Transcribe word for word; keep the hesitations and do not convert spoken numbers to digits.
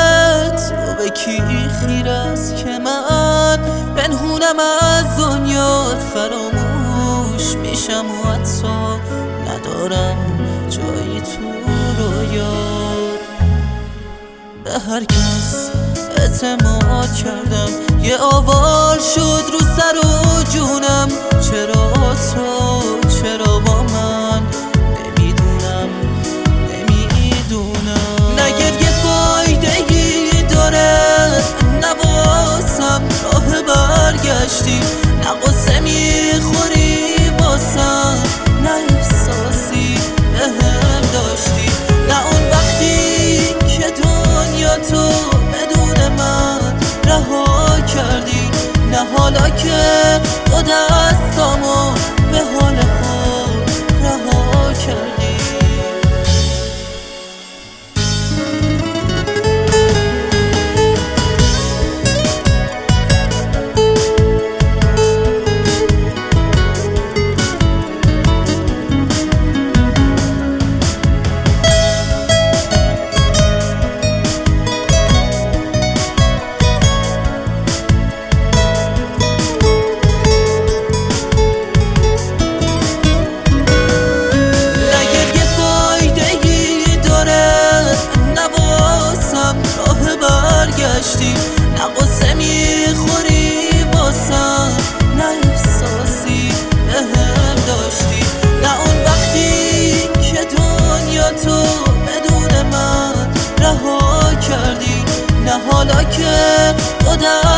دلت رو به کی خیر است که من پنهونم از دنیا فراموش میشم و حتی ندارم جایی تو رویات. به هر کس اعتماد کردم یه آوار شد رو سر و جونم. چرا تو چرا با من نمیدونم نمیدونم. نه گریه فایده‌ای داره نه واسم راه برگشتی، نه قصه میخوری واسم، نه احساسی بهم داشتی، نه اون وقتی که دنیا تو بدون من رها کردی، نه حالا که تو دستامو به حال خود رها کردی. نه قصه میخوری واسم، نه احساسی بهم داشتی، نه اون وقتی که دنیا تو بدون من رها کردی، نه حالا که تو